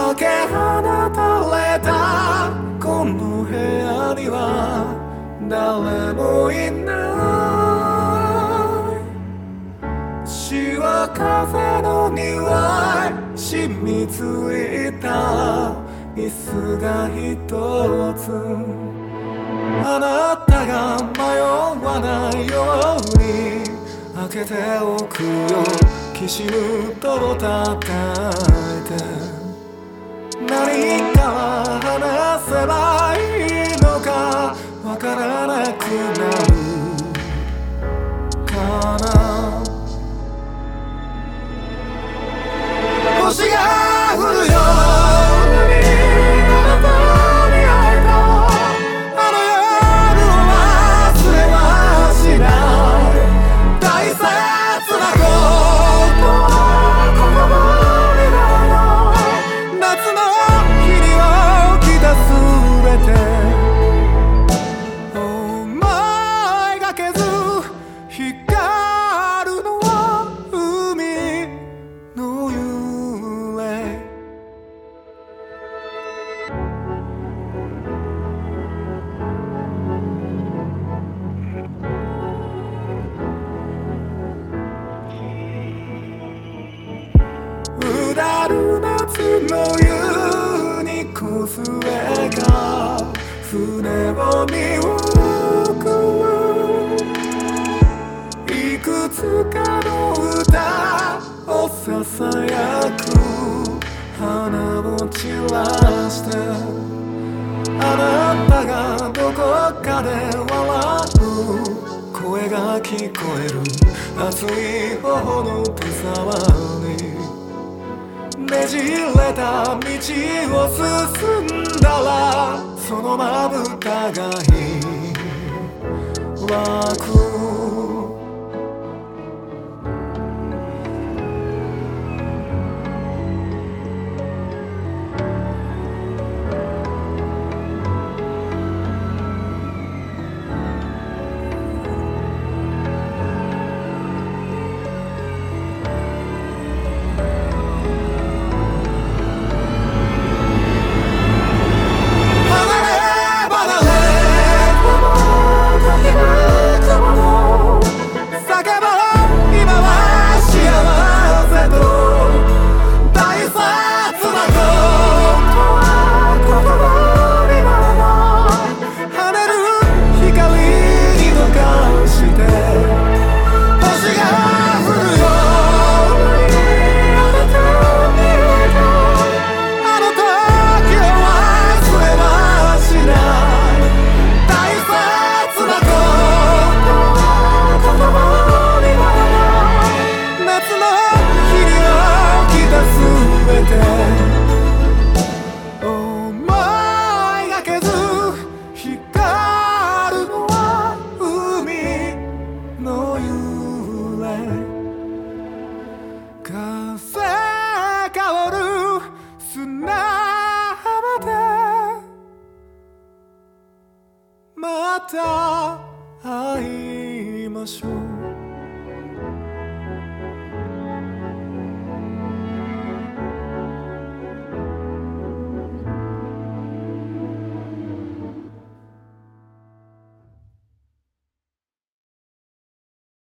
け放たれたこの部屋には誰もいない血は風の匂い染みついた椅子が一つあなたが迷わないように開けておくよきしむと叩いて何から話せばいいのかわからなくなるかな星が降るようだる夏の夕に小杖が船を見送るいくつかの歌をささやく花を散らしてあなたがどこかで笑う声が聞こえる熱い頬の手触りねじれた道を進んだらそのまぶたが湧く